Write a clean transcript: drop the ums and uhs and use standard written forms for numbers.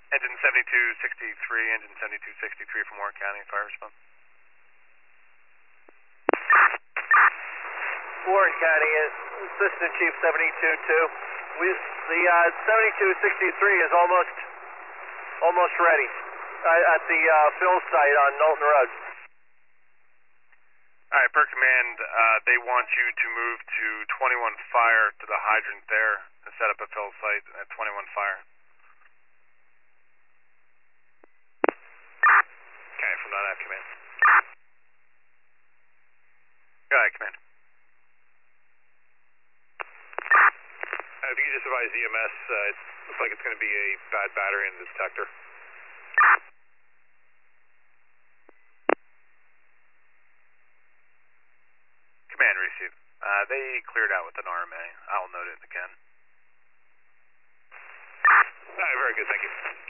Engine 7263, engine 7263 from Warren County, fire response. Warren County, Assistant Chief 722. The 7263 is almost ready at the fill site on Knowlton Road. Alright, per command, they want you to move to 21 Fire to the hydrant there and set up a fill site at 21 Fire. Okay, from that, I have command. Go ahead, command. If you could just advise EMS, it looks like it's going to be a bad battery in the detector. Command received. They cleared out with an RMA. I'll note it again. Alright, very good, thank you.